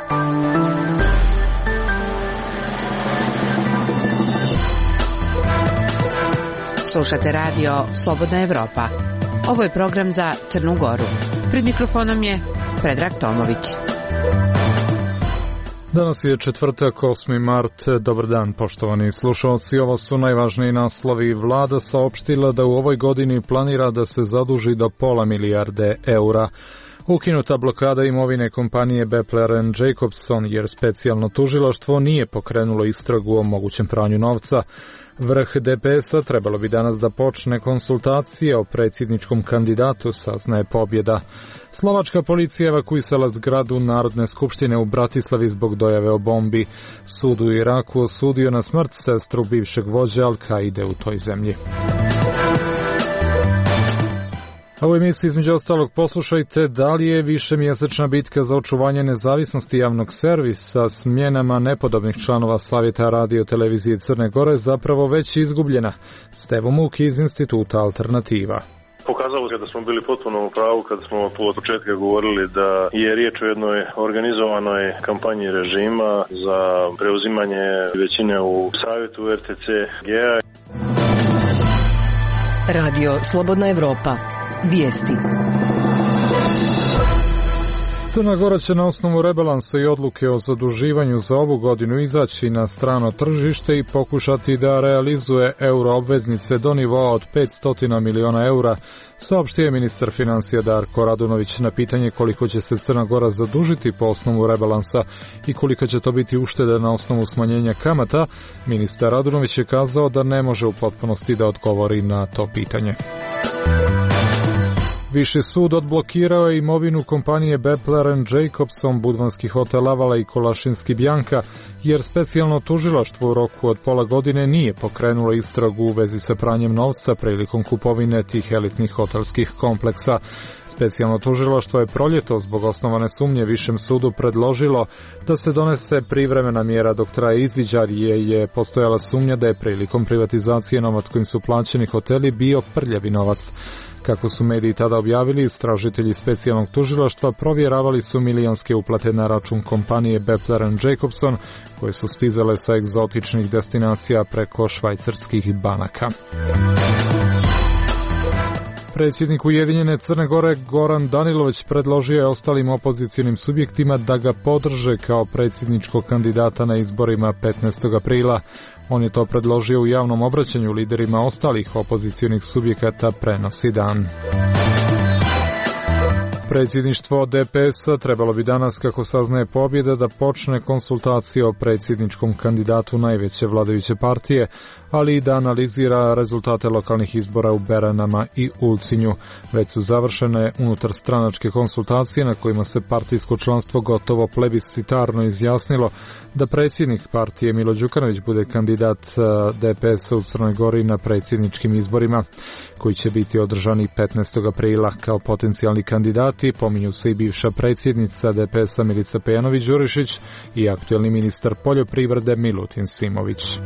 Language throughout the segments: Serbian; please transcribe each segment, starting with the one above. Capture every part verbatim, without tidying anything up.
Slušate radio Slobodna Evropa. Ovo je program za Crnu Goru. Pred mikrofonom je Predrag Tomović. Danas je četvrtak, osmi mart. Dobar dan, poštovani slušalci. Ovo su najvažniji naslovi. Vlada saopštila da u ovoj godini planira da se zaduži do pola milijarde eura. Ukinuta blokada imovine kompanije Beppler and Jacobson jer specijalno tužilaštvo nije pokrenulo istragu o mogućem pranju novca. Vrh D P S-a trebalo bi danas da počne konsultacije o predsjedničkom kandidatu, saznaje Pobjeda. Slovačka policija evakuisala zgradu Narodne skupštine u Bratislavi zbog dojave o bombi. Sud u Iraku osudio na smrt sestru bivšeg vođe Al-Kaide u toj zemlji. A u emisiji između ostalog poslušajte da li je višemjesečna bitka za očuvanje nezavisnosti javnog servisa s smjenama nepodobnih članova Savjeta radio televizije Crne Gore zapravo već izgubljena. Stevo Muk iz Instituta Alternativa. Pokazalo se da smo bili potpuno u pravu kad smo od početka govorili da je riječ o jednoj organizovanoj kampanji režima za preuzimanje većine u Savjetu R T C G A. Radio Slobodna Evropa. Vijesti. Crna Gora će na osnovu rebalansa i odluke o zaduživanju za ovu godinu izaći na strano tržište i pokušati da realizuje euro obveznice do nivoa od petsto miliona eura, saopštio je ministar financija Darko Radunović. Na pitanje koliko će se Crna Gora zadužiti po osnovu rebalansa i koliko će to biti ušteda na osnovu smanjenja kamata, ministar Radunović je kazao da ne može u potpunosti da odgovori na to pitanje. Viši sud odblokirao je imovinu kompanije Beppler and Jacobson, budvanski hotel Avala i Kolašinski Bjanka, jer specijalno tužilaštvo u roku od pola godine nije pokrenulo istragu u vezi sa pranjem novca prilikom kupovine tih elitnih hotelskih kompleksa. Specijalno tužilaštvo je proljeto zbog osnovane sumnje Višem sudu predložilo da se donese privremena mjera dok traje izviđaj, jer je postojala sumnja da je prilikom privatizacije novac kojim su plaćeni hoteli bio prljavi novac. Kako su mediji tada objavili, istražitelji specijalnog tužilaštva provjeravali su milionske uplate na račun kompanije Beppler and Jacobson, koje su stizale sa egzotičnih destinacija preko švajcarskih banaka. Predsjednik Ujedinjene Crne Gore Goran Danilović predložio je ostalim opozicionim subjektima da ga podrže kao predsjedničkog kandidata na izborima petnaestog aprila. On je to predložio u javnom obraćanju liderima ostalih opozicionih subjekata, prenosi Dan. Predsjedništvo D P S-a trebalo bi danas, kako saznaje Pobjeda, da počne konsultacije o predsjedničkom kandidatu najveće vladajuće partije, ali i da analizira rezultate lokalnih izbora u Beranama i Ulcinju. Već su završene unutar stranačke konsultacije na kojima se partijsko članstvo gotovo plebiscitarno izjasnilo da predsjednik partije Milo Đukanović bude kandidat D P S-a u Crnoj Gori na predsjedničkim izborima, koji će biti održani petnaestog aprila. Kao potencijalni kandidati pominju se i bivša predsjednica D P S-a Milica Pejanović-Đurišić i aktuelni ministar poljoprivrede Milutin Simović.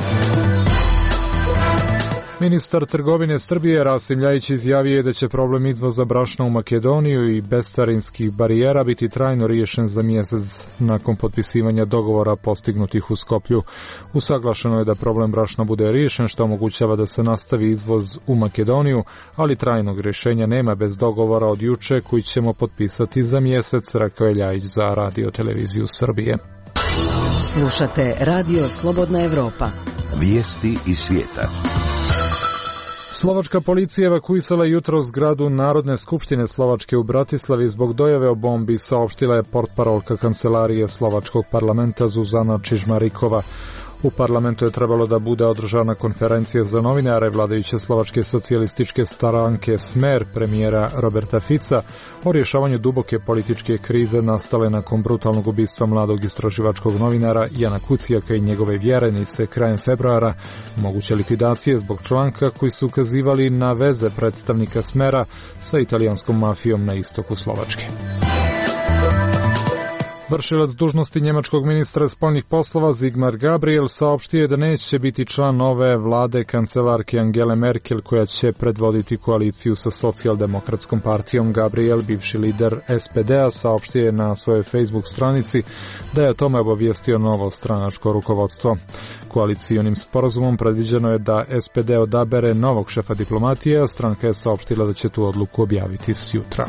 Ministar trgovine Srbije Rasim Ljajić izjavio je da će problem izvoza brašna u Makedoniju i bescarinskih barijera biti trajno riješen za mjesec nakon potpisivanja dogovora postignutih u Skoplju. Usaglašeno je da problem brašna bude riješen, što omogućava da se nastavi izvoz u Makedoniju, ali trajnog rješenja nema bez dogovora od juče koji ćemo potpisati za mjesec, rekao je Ljajić za Radio televiziju Srbije. Slušate Radio Slobodna Evropa. Vijesti iz svijeta. Slovačka policija evakuisala jutro zgradu Narodne skupštine Slovačke u Bratislavi zbog dojave o bombi, saopštila je portparolka kancelarije Slovačkog parlamenta Zuzana Čižmarikova. U parlamentu je trebalo da bude održana konferencija za novinare vladajuće Slovačke socijalističke stranke Smer premijera Roberta Fica o rješavanju duboke političke krize nastale nakon brutalnog ubistva mladog istraživačkog novinara Jana Kucijaka i njegove vjerenice krajem februara, moguće likvidacije zbog članka koji su ukazivali na veze predstavnika Smera sa italijanskom mafijom na istoku Slovačke. Vršilac dužnosti njemačkog ministra spoljnih poslova Sigmar Gabriel saopštio je da neće biti član nove vlade kancelarke Angele Merkel koja će predvoditi koaliciju sa socijaldemokratskom partijom. Gabriel, bivši lider S P D-a, saopštio je na svojoj Facebook stranici da je o tome obavijestio novo stranačko rukovodstvo. Koalicijonim sporazumom predviđeno je da S P D odabere novog šefa diplomatije, a stranka je saopštila da će tu odluku objaviti sjutra.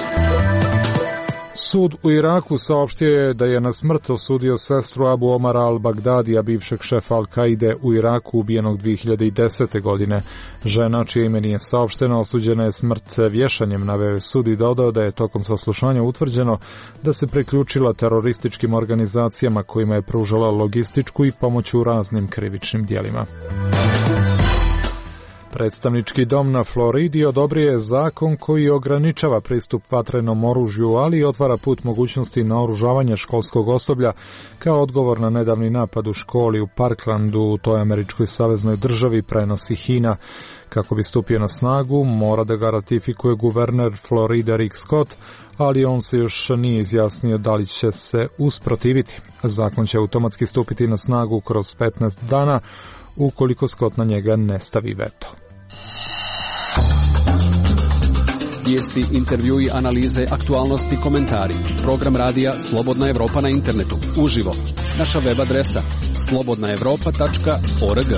Sud u Iraku saopštio je da je na smrt osudio sestru Abu Omara al-Bagdadija, bivšeg šefa Al-Kaide u Iraku, ubijenog dvije hiljade desete. godine. Žena, čije ime nije saopšteno, osuđena je smrt vješanjem, naveo je sud i dodao da je tokom saslušanja utvrđeno da se priključila terorističkim organizacijama kojima je pružala logističku i pomoć u raznim krivičnim djelima. Predstavnički dom na Floridi odobrio je zakon koji ograničava pristup vatrenom oružju, ali i otvara put mogućnosti naoružavanja školskog osoblja kao odgovor na nedavni napad u školi u Parklandu, u toj američkoj saveznoj državi, prenosi Hina. Kako bi stupio na snagu, mora da ga ratifikuje guverner Floride Rick Scott, ali on se još nije izjasnio da li će se usprotiviti. Zakon će automatski stupiti na snagu kroz petnaest dana, ukoliko Scott na njega ne stavi veto. Vijesti, intervjui, analize, aktualnosti, komentari. Program radija Slobodna Evropa na internetu. Uživo. Naša web adresa slobodna evropa tačka org.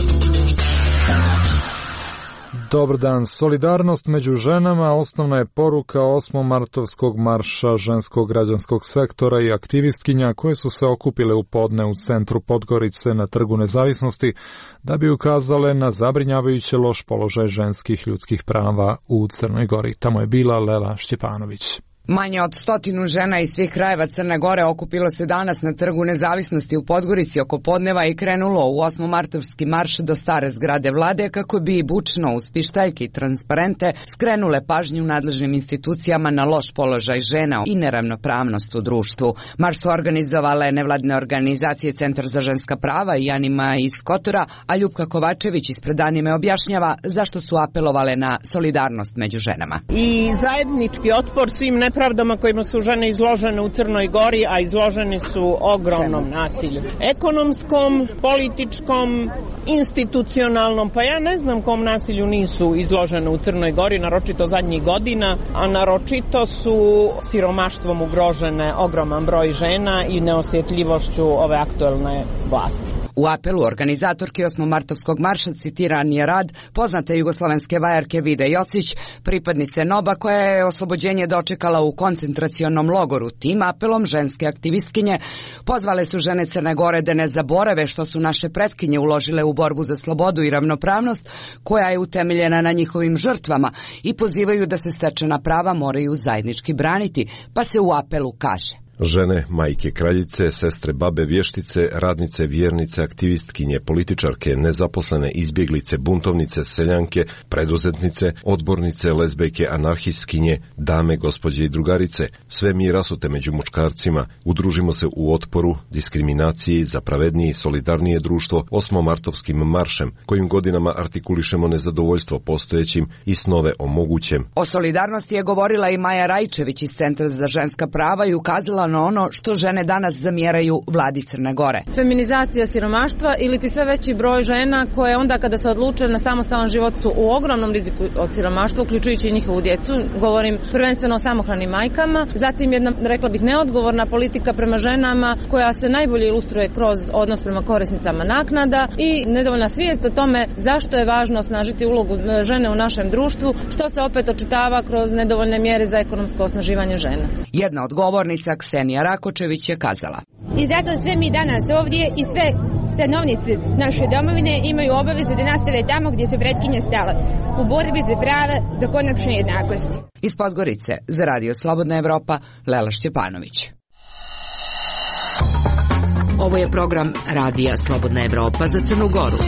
Dobar dan. Solidarnost među ženama osnovna je poruka osmomartovskog marša ženskog građanskog sektora i aktivistkinja koje su se okupile u podne u centru Podgorice na Trgu Nezavisnosti da bi ukazale na zabrinjavajuće loš položaj ženskih ljudskih prava u Crnoj Gori. Tamo je bila Lela Šćepanović. Manje od stotinu žena iz svih krajeva Crne Gore okupilo se danas na Trgu Nezavisnosti u Podgorici oko podneva i krenulo u osmomartovski marš do stare zgrade vlade kako bi bučno uz pištaljke i transparente skrenule pažnju nadležnim institucijama na loš položaj žena i neravnopravnost u društvu. Marš su organizovale nevladine organizacije Centar za ženska prava i Anima iz Kotora, a Ljupka Kovačević ispred Anime objašnjava zašto su apelovale na solidarnost među ženama. I zajednički otpor svim nepravdama nepravdama kojima su žene izložene u Crnoj Gori, a izložene su ogromnom nasilju. Ekonomskom, političkom, institucionalnom, pa ja ne znam kom nasilju nisu izložene u Crnoj Gori, naročito zadnjih godina, a naročito su siromaštvom ugrožene ogroman broj žena i neosjetljivošću ove aktuelne vlasti. U apelu organizatorke osmomartovskog marša citiran je rad poznate jugoslovenske vajarke Vide Jocić, pripadnice N O B-a koja je oslobođenje dočekala u koncentracionom logoru. Tim apelom ženske aktivistkinje pozvale su žene Crne Gore da ne zaborave što su naše pretkinje uložile u borbu za slobodu i ravnopravnost koja je utemeljena na njihovim žrtvama i pozivaju da se stečena prava moraju zajednički braniti, pa se u apelu kaže: žene, majke, kraljice, sestre, babe, vještice, radnice, vjernice, aktivistkinje, političarke, nezaposlene, izbjeglice, buntovnice, seljanke, preduzetnice, odbornice, lezbejke, anarhistkinje, dame, gospođe i drugarice, sve mi rasute među muškarcima, udružimo se u otporu, diskriminaciji za pravednije i solidarnije društvo osmomartovskim maršem, kojim godinama artikulišemo nezadovoljstvo postojećim i snove o mogućem. O solidarnosti je govorila i Maja Rajčević iz Centra za ženska prava i ukazala na ono što žene danas zamjeraju vladi Crne Gore. Feminizacija siromaštva ili ti sve veći broj žena koje onda kada se odluče na samostalan život su u ogromnom riziku od siromaštva, uključujući i njihovu djecu. Govorim prvenstveno o samohranim majkama. Zatim jedna, rekla bih, neodgovorna politika prema ženama koja se najbolje ilustruje kroz odnos prema korisnicama naknada i nedovoljna svijest o tome zašto je važno osnažiti ulogu žene u našem društvu, što se opet očitava kroz nedovoljne mjere za ekonomsko osnaživanje žena. Jedna od govornica Ksenija Rakočević je kazala: i zato sve mi danas ovdje i sve stanovnici naše domovine imaju obavezu da nastave tamo gdje su pretkinje stale, u borbi za prava do konačne jednakosti. Iz Podgorice za Radio Slobodna Evropa, Lela Šćepanović. Ovo je program Radija Slobodna Evropa za Crnu Goru.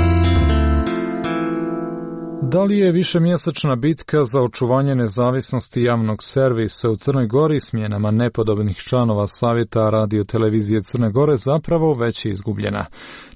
Da li je višemjesečna bitka za očuvanje nezavisnosti javnog servisa u Crnoj Gori smjenama nepodobnih članova Savjeta radio televizije Crne Gore zapravo već izgubljena?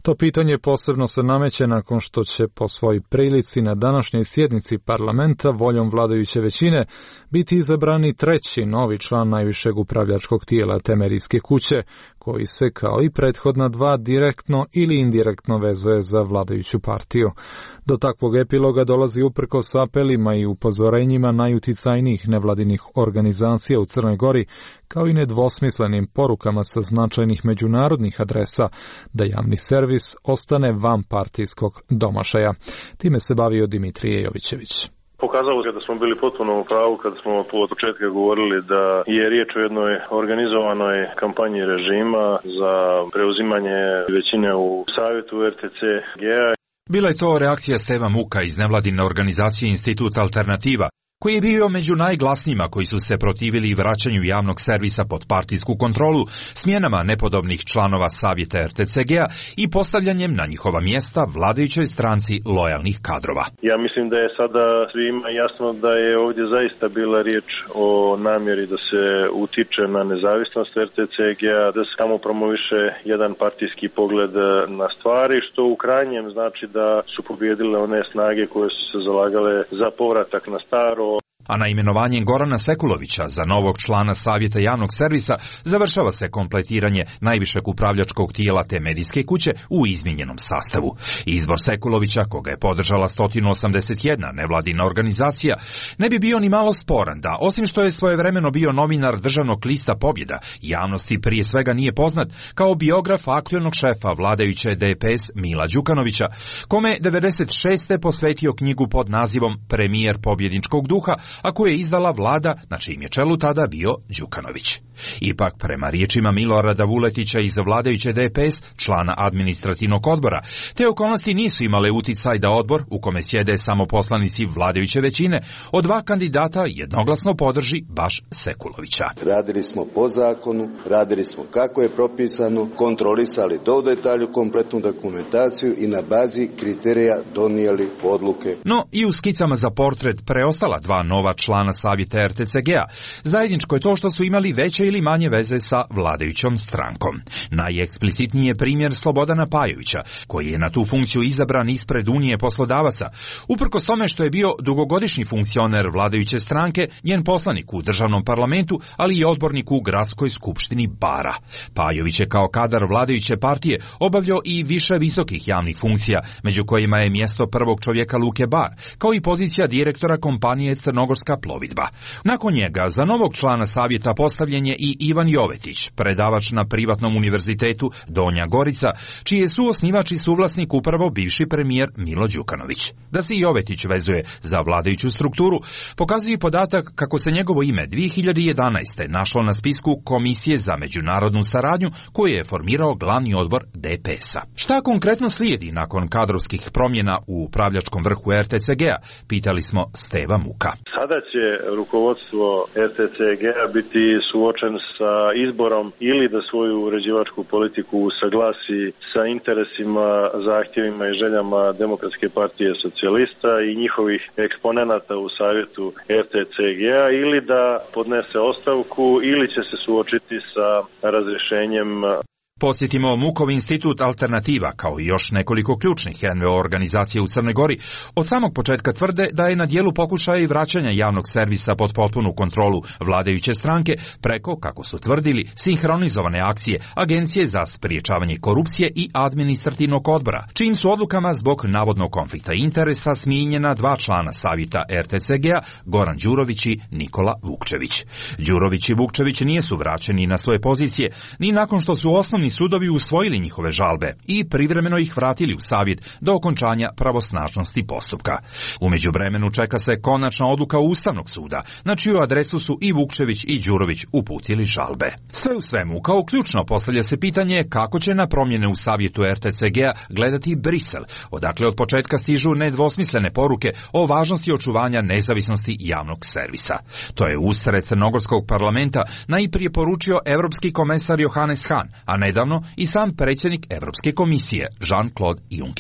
To pitanje posebno se nameće nakon što će po svojoj prilici na današnjoj sjednici parlamenta voljom vladajuće većine biti izabrani treći novi član najvišeg upravljačkog tijela te medijske kuće, koji se kao i prethodna dva direktno ili indirektno vezuje za vladajuću partiju. Do takvog epiloga dolazi uprkos apelima i upozorenjima najuticajnijih nevladinih organizacija u Crnoj Gori, kao i nedvosmislenim porukama sa značajnih međunarodnih adresa da javni servis ostane van partijskog domašaja. Time se bavio Dimitrije Jovićević. Pokazalo se da smo bili potpuno u pravu kad smo od početka govorili da je riječ o jednoj organizovanoj kampanji režima za preuzimanje većine u savjetu er te ce ge a. Bila je to reakcija Steva Muka iz nevladine organizacije Institut Alternativa, koji je bio među najglasnijima koji su se protivili vraćanju javnog servisa pod partijsku kontrolu, smjenama nepodobnih članova savjeta er te ce ge a i postavljanjem na njihova mjesta vladajućoj stranci lojalnih kadrova. Ja mislim da je sada svima jasno da je ovdje zaista bila riječ o namjeri da se utiče na nezavisnost er te ce ge a, da se tamo promoviše jedan partijski pogled na stvari, što u krajnjem znači da su pobijedile one snage koje su se zalagale za povratak na staro. A na imenovanjem Gorana Sekulovića za novog člana Savjeta javnog servisa završava se kompletiranje najvišeg upravljačkog tijela te medijske kuće u izmijenjenom sastavu. Izbor Sekulovića, koga je podržala sto osamdeset jedna nevladina organizacija, ne bi bio ni malo sporan da, osim što je svojevremeno bio novinar državnog lista Pobjeda, javnosti prije svega nije poznat kao biograf aktuelnog šefa vladajuće de pe es Mila Đukanovića, kome devedeset šeste posvetio knjigu pod nazivom Premijer pobjedničkog duha, a koju je izdala vlada na čijim je čelu tada bio Đukanović. Ipak, prema riječima Milorada Vuletića iz vladajuće de pe es, člana administrativnog odbora, te okolnosti nisu imale uticaj da odbor, u kome sjede samo poslanici vladajuće većine, od dva kandidata jednoglasno podrži baš Sekulovića. Radili smo po zakonu, radili smo kako je propisano, kontrolisali do detalju kompletnu dokumentaciju i na bazi kriterija donijeli odluke. No, i u skicama za portret preostala dva nova člana savjeta er te ce ge a, zajedničko je to što su imali veće ili manje veze sa vladajućom strankom. Najeksplicitniji je primjer Slobodana Pajovića, koji je na tu funkciju izabran ispred Unije poslodavaca, uprkos tome što je bio dugogodišnji funkcioner vladajuće stranke, njen poslanik u državnom parlamentu, ali i odbornik u gradskoj skupštini Bara. Pajović je kao kadar vladajuće partije obavljao i više visokih javnih funkcija, među kojima je mjesto prvog čovjeka Luke Bar, kao i pozicija direktora kompanije Crnogorska plovidba. Nakon njega za novog člana savjeta postavljen je i Ivan Jovetić, predavač na privatnom univerzitetu Donja Gorica, čiji je suosnivač i suvlasnik upravo bivši premijer Milo Đukanović. Da se i Jovetić vezuje za vladajuću strukturu, pokazuje podatak kako se njegovo ime dvije hiljade jedanaeste. našlo na spisku Komisije za međunarodnu saradnju koju je formirao glavni odbor de pe es-a. Šta konkretno slijedi nakon kadrovskih promjena u upravljačkom vrhu er te ce ge a, pitali smo Steva Muka. Sada će rukovodstvo er te ce ge a biti suočen sa izborom ili da svoju uređivačku politiku usaglasi sa interesima, zahtjevima i željama Demokratske partije socijalista i njihovih eksponenata u savjetu er te ce ge a, ili da podnese ostavku ili će se suočiti sa razrješenjem. Podsjetimo, Mukov institut Alternativa, kao i još nekoliko ključnih en ve o organizacija u Crnoj Gori, od samog početka tvrde da je na dijelu pokušaja i vraćanja javnog servisa pod potpunu kontrolu vladajuće stranke preko, kako su tvrdili, sinhronizovane akcije Agencije za spriječavanje korupcije i administrativnog odbora, čijim su odlukama zbog navodnog konflikta interesa smijenjena dva člana savjeta er te ce ge a, Goran Đurović i Nikola Vukčević. Đurović i Vukčević nijesu vraćeni na svoje pozicije ni nakon što su osnovni sudovi usvojili njihove žalbe i privremeno ih vratili u savjet do okončanja pravosnažnosti postupka. U međuvremenu čeka se konačna odluka Ustavnog suda, na čiju adresu su i Vukčević i Đurović uputili žalbe. Sve u svemu, kao ključno postavlja se pitanje kako će na promjene u savjetu er te ce ge a gledati Brisel, odakle od početka stižu nedvosmislene poruke o važnosti očuvanja nezavisnosti javnog servisa. To je usred Crnogorskog parlamenta najprije poručio evropski komesar Johannes Hahn, a nedavno i sam predsjednik Europske komisije Jean-Claude Juncker.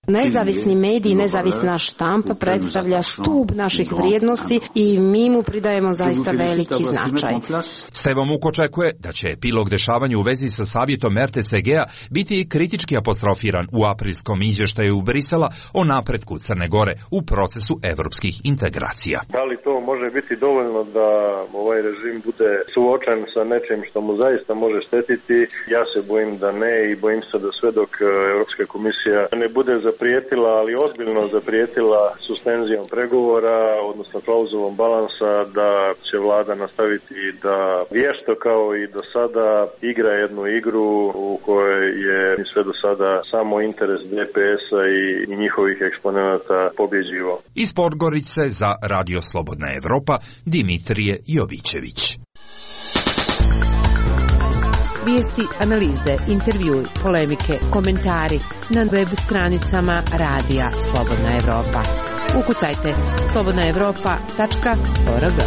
Nezavisni mediji, nezavisna štampa predstavlja stup naših vrijednosti i mi mu pridajemo zaista veliki značaj. Stevo Muk očekuje da će epilog dešavanja u vezi sa savjetom er te ce ge-a biti kritički apostrofiran u aprilskom izvještaju u Brisela o napretku Crne Gore u procesu evropskih integracija. Da li to može biti dovoljno da ovaj režim bude suočen sa nečim što mu zaista može štetiti? Ja se bojim da ne i bojim se da sve dok Evropska komisija ne bude zaprijetila, ali ozbiljno zaprijetila suspenzijom pregovora, odnosno klauzulom balansa, da će vlada nastaviti da vješto kao i do sada igra jednu igru u kojoj je sve do sada samo interes de pe es-a i njihovih eksponenata pobjeđivo. Iz Podgorice za Radio Slobodna Evropa, Dimitrije Jovićević. Vijesti, analize, intervjui, polemike, komentari na web stranicama Radija Slobodna Evropa. Ukucajte slobodna evropa tačka org.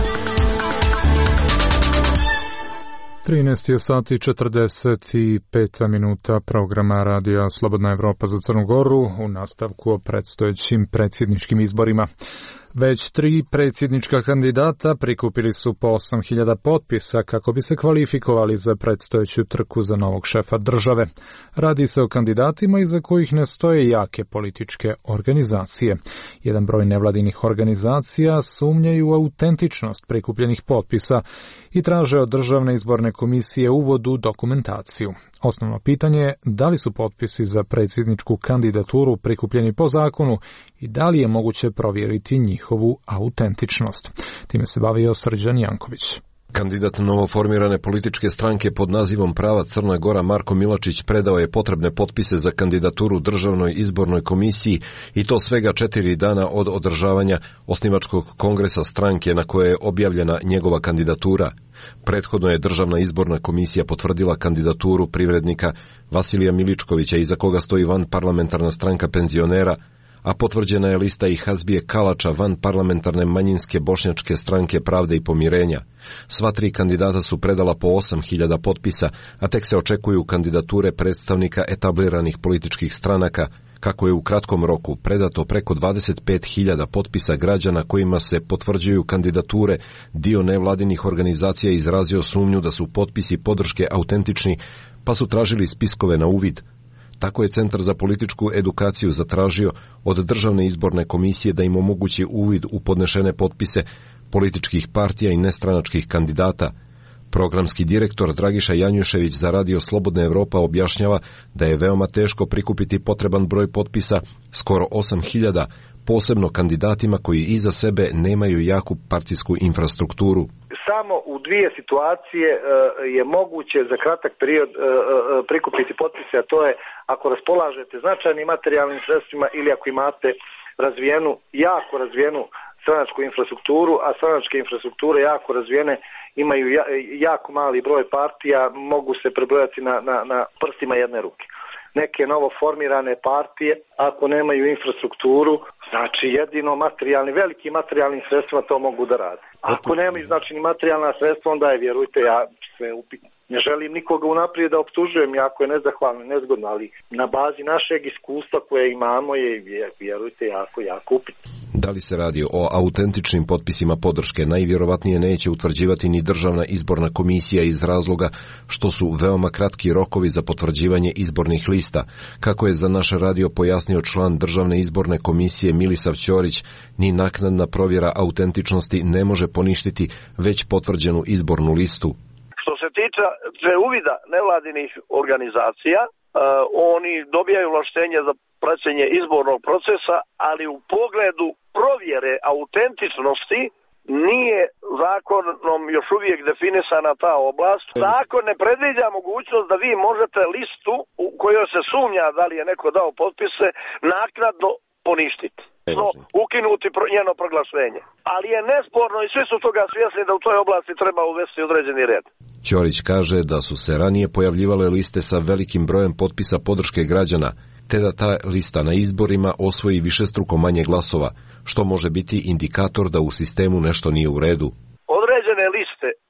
trinaest je sati četrdeset pet minuta programa Radija Slobodna Evropa za Crnu Goru u nastavku o predstojećim predsjedničkim izborima. Već tri predsjednička kandidata prikupili su po osam hiljada potpisa kako bi se kvalifikovali za predstojeću trku za novog šefa države. Radi se o kandidatima iza kojih ne stoje jake političke organizacije. Jedan broj nevladinih organizacija sumnjaju u autentičnost prikupljenih potpisa i traže od Državne izborne komisije uvod u dokumentaciju. Osnovno pitanje je da li su potpisi za predsjedničku kandidaturu prikupljeni po zakonu i da li je moguće provjeriti njihovu autentičnost. Time se bavio Srđan Janković. Kandidat novoformirane političke stranke pod nazivom Prava Crna Gora Marko Milačić predao je potrebne potpise za kandidaturu Državnoj izbornoj komisiji i to svega četiri dana od održavanja osnivačkog kongresa stranke na koje je objavljena njegova kandidatura. Prethodno je Državna izborna komisija potvrdila kandidaturu privrednika Vasilija Miličkovića iza koga stoji vanparlamentarna stranka penzionera, a potvrđena je lista i Hazbije Kalača van parlamentarne manjinske bošnjačke stranke Pravde i pomirenja. Sva tri kandidata su predala po osam hiljada potpisa, a tek se očekuju kandidature predstavnika etabliranih političkih stranaka, kako je u kratkom roku predato preko dvadeset pet hiljada potpisa građana kojima se potvrđuju kandidature. Dio nevladinih organizacija izrazio sumnju da su potpisi podrške autentični, pa su tražili spiskove na uvid. Tako je Centar za političku edukaciju zatražio od Državne izborne komisije da im omogući uvid u podnešene potpise političkih partija i nestranačkih kandidata. Programski direktor Dragiša Janjušević za Radio Slobodna Evropa objašnjava da je veoma teško prikupiti potreban broj potpisa, skoro osam hiljada, posebno kandidatima koji iza sebe nemaju jaku partijsku infrastrukturu. Samo u dvije situacije je moguće za kratak period prikupiti potpise, a to je ako raspolažete značajnim materijalnim sredstvima ili ako imate razvijenu, jako razvijenu stranačku infrastrukturu, a stranačke infrastrukture jako razvijene imaju jako mali broj partija, mogu se prebrojati na, na, na prstima jedne ruke. Neke novoformirane partije, ako nemaju infrastrukturu, znači jedino materijalni, veliki materijalni sredstva to mogu da rade. Ako nemaju znači ni materijalna sredstva, onda je, vjerujte, ja sve upitno. Ne želim nikoga unaprijed da optužujem, jako je nezahvalno, nezgodno, ali na bazi našeg iskustva koje imamo je, vjerujte, jako, jako upitno. Da li se radi o autentičnim potpisima podrške, najvjerovatnije neće utvrđivati ni Državna izborna komisija iz razloga što su veoma kratki rokovi za potvrđivanje izbornih lista. Kako je za naš radio pojasnio član Državne izborne komisije Milisav Ćorić, ni naknadna provjera autentičnosti ne može poništiti već potvrđenu izbornu listu. Što se tiče uvida nevladinih organizacija, uh, oni dobijaju ovlaštenje za praćenje izbornog procesa, ali u pogledu provjere autentičnosti nije zakonom još uvijek definisana ta oblast. Zakon ne predviđa mogućnost da vi možete listu u kojoj se sumnja da li je neko dao potpise naknadno poništiti. No, ukinuti njeno proglašenje. Ali je nesporno i svi su toga svjesni da u toj oblasti treba uvesti određeni red. Ćorić kaže da su se ranije pojavljivale liste sa velikim brojem potpisa podrške građana, te da ta lista na izborima osvoji višestruko manje glasova, što može biti indikator da u sistemu nešto nije u redu. Određene liste prikup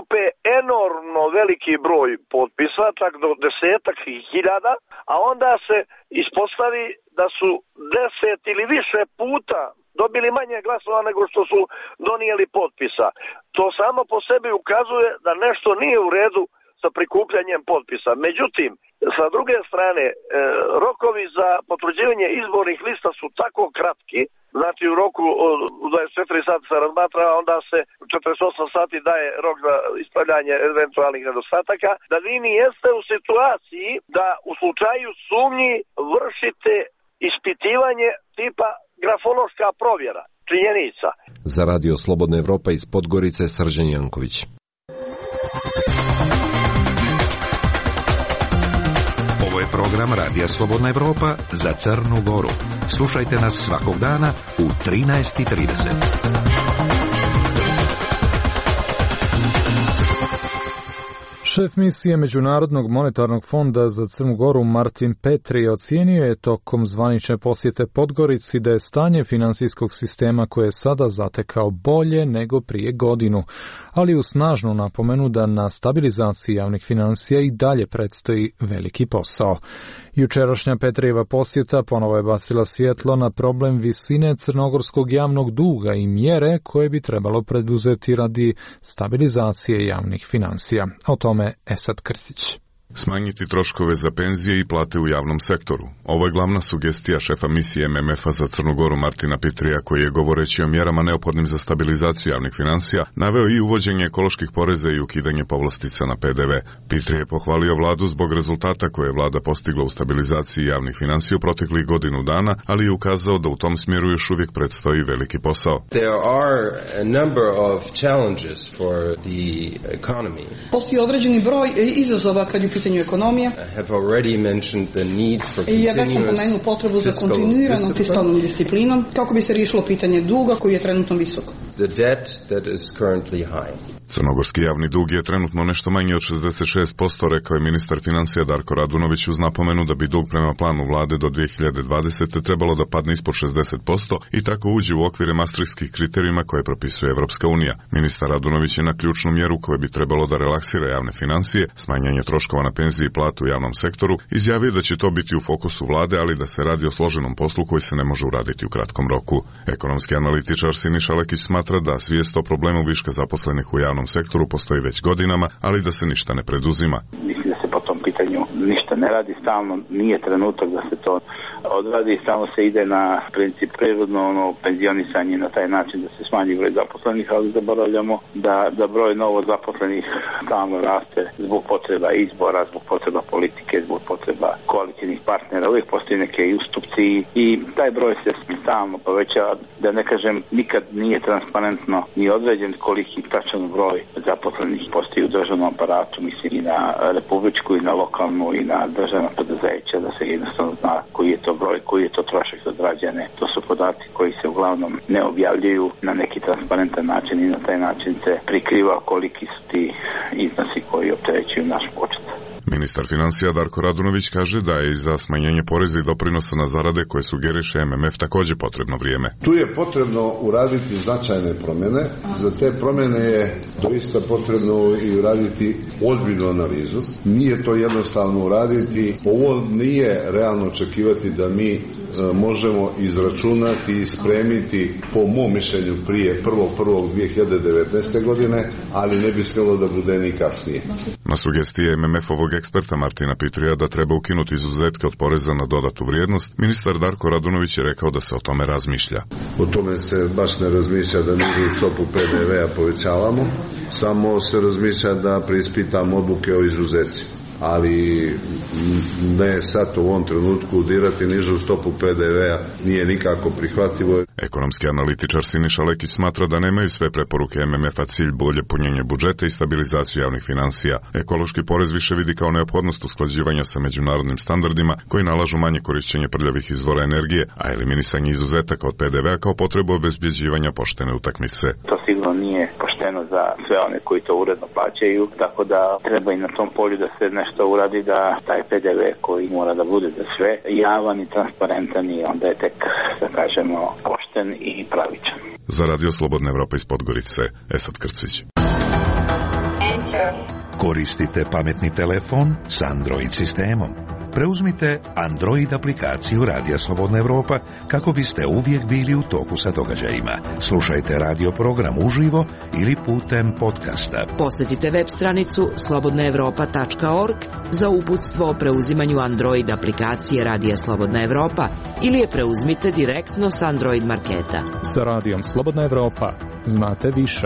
prikupe enormno veliki broj potpisa, čak do desetak hiljada, a onda se ispostavi da su deset ili više puta dobili manje glasova nego što su donijeli potpisa. To samo po sebi ukazuje da nešto nije u redu sa prikupljanjem potpisa. Međutim, sa druge strane, e, rokovi za potvrđivanje izbornih lista su tako kratki, znači u roku od dvadeset četiri sata se razmatra, onda se četrdeset osam sati daje rok za ispravljanje eventualnih nedostataka, da vi nijeste u situaciji da u slučaju sumnji vršite ispitivanje tipa grafološka provjera činjenica. Za Radio Slobodna Evropa iz Podgorice, Srđan Janković. Ovo je program Radija Slobodna Evropa za Crnu Goru. Slušajte nas svakog dana u trinaest i trideset. Šef misije Međunarodnog monetarnog fonda za Crnu Goru Martin Petri ocijenio je tokom zvanične posjete Podgorici da je stanje finansijskog sistema koje je sada zatekao bolje nego prije godinu, ali uz snažnu napomenu da na stabilizaciji javnih financija i dalje predstoji veliki posao. Jučerašnja Petrijeva posjeta ponovo je bacila svjetlo na problem visine crnogorskog javnog duga i mjere koje bi trebalo preduzeti radi stabilizacije javnih financija. O tome Esad Krstić. Smanjiti troškove za penzije i plate u javnom sektoru. Ovo je glavna sugestija šefa misije M M F-a za Crnu Goru Martina Petrija, koji je govoreći o mjerama neophodnim za stabilizaciju javnih financija naveo i uvođenje ekoloških poreza i ukidanje povlastica na P D V. Petrija je pohvalio vladu zbog rezultata koje je vlada postigla u stabilizaciji javnih financija u proteklih godinu dana, ali je ukazao da u tom smjeru još uvijek predstoji veliki posao. There are a number of challenges for the economy. Postoji određeni broj izazova kad je pitanju ekonomije. I ja već sam pomenuo potrebu za kontinuiranom fiskalnom disciplinom kako bi se riješilo pitanje duga koji je trenutno visok. Crnogorski javni dug je trenutno nešto manji od šezdeset šest posto, rekao je ministar financija Darko Radunović uz napomenu da bi dug prema planu vlade do dvije hiljade dvadesete trebalo da padne ispod šezdeset posto i tako uđe u okvire mastrihtskih kriterijuma koje propisuje Evropska unija. Ministar Radunović je na ključnu mjeru koja bi trebalo da relaksira javne financije, smanjanje troškova na penzije i platu u javnom sektoru, izjavio da će to biti u fokusu vlade, ali da se radi o složenom poslu koji se ne može uraditi u kratkom roku. Ekonomski analitičar Siniša Lekić smatra da svijest o problemu viška zaposlenih u javnom sektoru postoji već godinama, ali da se ništa ne preduzima. Mislim da se po tom pitanju ništa ne radi, stalno nije trenutak da se to odradi, stalno se ide na princip prirodno ono, penzionisanje na taj način da se smanji broj zaposlenih, ali zaboravljamo da, da broj novo zaposlenih stalno raste zbog potreba izbora, zbog potreba politike, zbog potreba koalicijnih partnera, uvijek postoji neke ustupci i taj broj se stalno povećava, da ne kažem nikad nije transparentno ni određen koliki tačan broj zaposlenih postoji u državnom aparatu, mislim i na republičku i na lokalnu i na državna preduzeća, da se jednostavno zna koji je to broj, koji je to trošak za građane. To su podaci koji se uglavnom ne objavljuju na neki transparentan način i na taj način se prikriva koliki su ti iznosi koji opterećuju naš budžet. Ministar financija Darko Radunović kaže da je i za smanjenje poreza i doprinosa na zarade koje sugeriše M M F također potrebno vrijeme. Tu je potrebno uraditi značajne promjene. Za te promjene je doista potrebno i uraditi ozbiljnu analizu. Nije to jednostavno uraditi. Ovo nije realno očekivati da mi možemo izračunati i spremiti po mom mišljenju prije prvog prvog dvije hiljade devetnaeste. godine, ali ne bi smjelo da bude ni kasnije. Na sugestije M M F-ovog eksperta Martina Petrija da treba ukinuti izuzetke od poreza na dodatu vrijednost, ministar Darko Radunović je rekao da se o tome razmišlja. O tome se baš ne razmišlja da nižu stopu P D V-a povećavamo, samo se razmišlja da preispitamo odluke o izuzecima. Ali ne sad u ovom trenutku dirati nižu stopu P D V-a nije nikako prihvatljivo. Ekonomski analitičar Siniša Lekić smatra da nemaju sve preporuke M M F-a cilj bolje punjenje budžeta i stabilizaciju javnih financija. Ekološki porez više vidi kao neophodnost usklađivanja sa međunarodnim standardima koji nalažu manje korišćenje prljavih izvora energije, a eliminisanje izuzetaka od P D V-a kao potrebu obezbjeđivanja poštene utakmice. To sigurno nije pošteno za sve one koji to uredno plaćaju, tako da treba i na tom polju da se nešto to uradi da taj P D V koji mora da bude za sve javan i transparentan i onda je tek, da kažemo, pošten i pravičan. Za Radio Slobodna Evropa iz Podgorice, Esad Krcić. N Koristite pametni telefon s Android sistemom. Preuzmite Android aplikaciju Radija Slobodna Evropa kako biste uvijek bili u toku sa događajima. Slušajte radio program uživo ili putem podcasta. Posjetite web stranicu slobodna evropa tačka org za uputstvo o preuzimanju Android aplikacije Radija Slobodna Evropa ili je preuzmite direktno s Android marketa. Sa Radijom Slobodna Evropa znate više.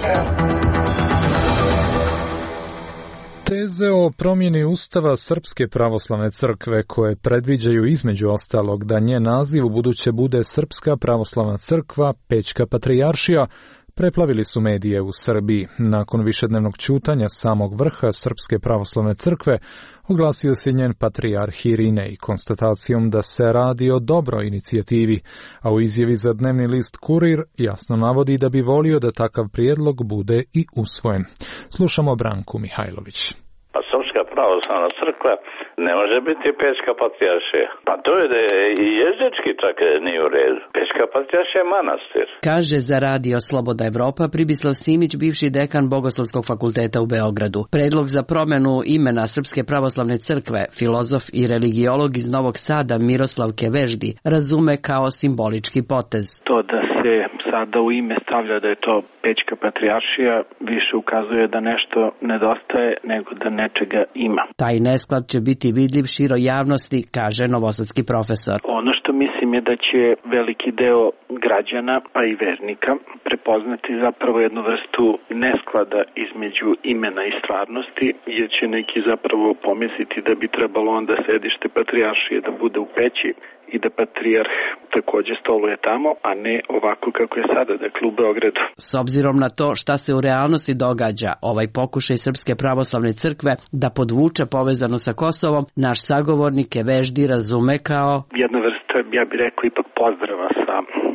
Teze o promjeni Ustava Srpske pravoslavne crkve koje predviđaju između ostalog da njen naziv u buduće bude Srpska pravoslavna crkva, Pećka patrijaršija, preplavili su medije u Srbiji. Nakon višednevnog ćutanja samog vrha Srpske pravoslavne crkve, oglasio se njen patrijarh Irinej konstatacijom da se radi o dobroj inicijativi, a u izjavi za dnevni list Kurir jasno navodi da bi volio da takav prijedlog bude i usvojen. Slušamo Branku Mihajlović. Pa Srpska pravoslavna crkva ne može biti Pećka patrijaršija. Pa to je da je i jezički čak nije u redu. Pećka patrijaršija je manastir. Kaže za Radio Slobodna Evropa Pribislav Simić, bivši dekan Bogoslovskog fakulteta u Beogradu. Predlog za promjenu imena Srpske pravoslavne crkve, filozof i religiolog iz Novog Sada Miroslav Keveždi razume kao simbolički potez. To da se sada u ime stavlja da je to Pećka patrijaršija više ukazuje da nešto nedostaje nego da nečega ima. Taj nesklad će biti vidljiv široj javnosti, kaže novosadski profesor. Ono što mislim je da će veliki deo građana, pa i vernika, prepoznati zapravo jednu vrstu nesklada između imena i stvarnosti, jer će neki zapravo pomisliti da bi trebalo onda sedište patrijaršije da bude u Peći i da patrijarh također stoluje tamo, a ne ovako kako je sada, dakle u Beogradu. S obzirom na to šta se u realnosti događa, ovaj pokušaj Srpske pravoslavne crkve da podvuče povezano sa Kosovom, naš sagovornik Keveždi razume kao jedna vrsta, ja bih rekao, ipak pozdrava sa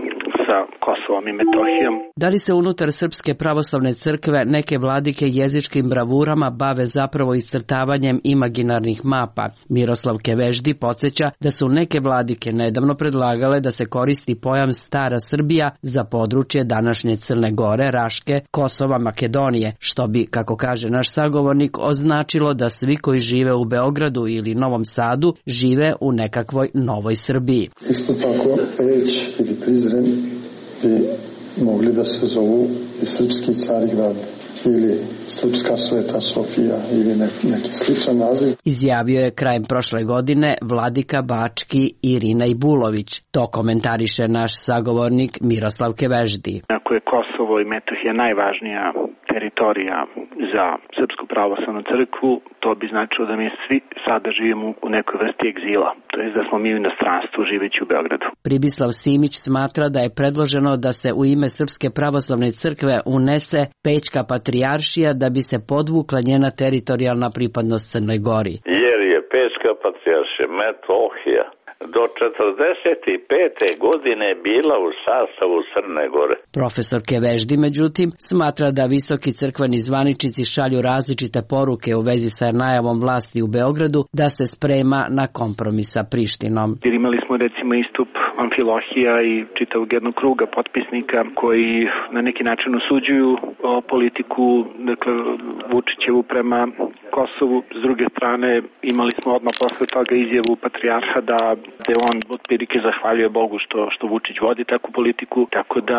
sa Kosovom i Metohijom. Da li se unutar Srpske pravoslavne crkve neke vladike jezičkim bravurama bave zapravo iscrtavanjem imaginarnih mapa? Miroslav Keveždi podsjeća da su neke vladike nedavno predlagale da se koristi pojam Stara Srbija za područje današnje Crne Gore, Raške, Kosova, Makedonije, što bi, kako kaže naš sagovornik, označilo da svi koji žive u Beogradu ili Novom Sadu žive u nekakvoj novoj Srbiji. Isto tako, Peć ili Prizren bi mogli da se zovu i Srpski Carigrad ili Srpska Sveta Sofija ili neki, neki sličan naziv. Izjavio je krajem prošle godine vladika Bački Irinej Bulović. To komentariše naš sagovornik Miroslav Keveždi. Ako je Kosovo i Metohija najvažnija teritorija za Srpsku pravoslavnu crkvu, to bi značilo da mi svi sada živimo u nekoj vrsti egzila, to je da smo mi u inostranstvu živeći u Beogradu. Pribislav Simić smatra da je predloženo da se u ime Srpske pravoslavne crkve unese Pećka patrijaršija da bi se podvukla njena teritorijalna pripadnost Crnoj Gori. Jer je Pećka patrijaršija Metohija do četrdeset pete godine bila u sastavu Crne Gore. Profesor Keveždi, međutim, smatra da visoki crkveni zvaničnici šalju različite poruke u vezi sa najavom vlasti u Beogradu da se sprema na kompromis sa Prištinom. Jer imali smo recimo istup Amfilohija i čitavog jednog kruga potpisnika koji na neki način osuđuju politiku, dakle, Vučićevu prema Kosovu. S druge strane, imali smo odmah posle toga izjavu patrijarha da da on otprilike zahvaljuje Bogu što, što Vučić vodi takvu politiku, tako da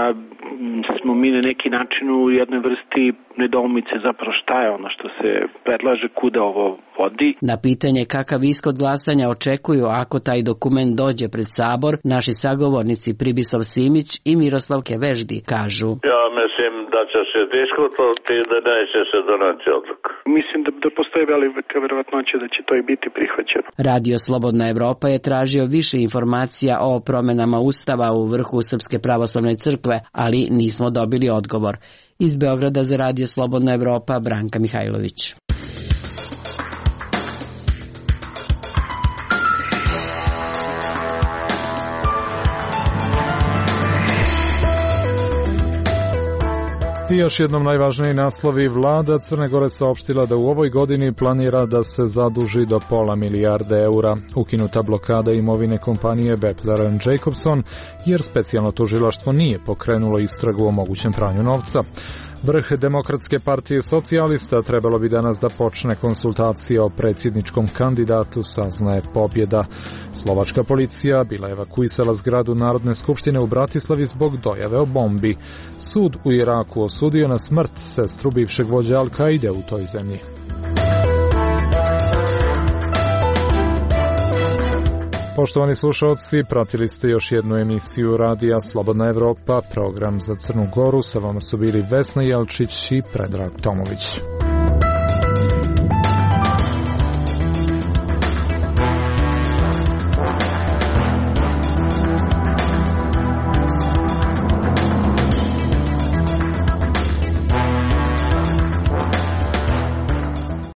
smo mi na neki način u jednoj vrsti nedoumice zapravo šta je ono što se predlaže, kuda ovo vodi. Na pitanje kakav ishod glasanja očekuju ako taj dokument dođe pred Sabor, naši sagovornici Pribislav Simić i Miroslav Keveždi kažu: Ja mislim da će se diskutovati i da neće se donati odluka. Mislim da, da postoji velika verovatnoća da će to i biti prihvaćeno. Radio Slobodna Evropa je tražio više informacija o promenama Ustava u vrhu Srpske pravoslavne crkve, ali nismo dobili odgovor. Iz Beograda za Radio Slobodna Evropa, Branka Mihajlović. I još jednom najvažniji naslovi. Vlada Crne Gore saopštila da u ovoj godini planira da se zaduži do pola milijarde eura. Ukinuta blokada imovine kompanije Bepler and Jacobson jer specijalno tužilaštvo nije pokrenulo istragu o mogućem pranju novca. Vrh Demokratske partije socijalista trebalo bi danas da počne konsultacije o predsjedničkom kandidatu, saznaje Pobjeda. Slovačka policija bila je evakuisala zgradu Narodne skupštine u Bratislavi zbog dojave o bombi. Sud u Iraku osudio na smrt sestru bivšeg vođa Al-Kaide u toj zemlji. Poštovani slušalci, pratili ste još jednu emisiju radija Slobodna Evropa, program za Crnu Goru. Sa vama su bili Vesna Jelčić i Predrag Tomović.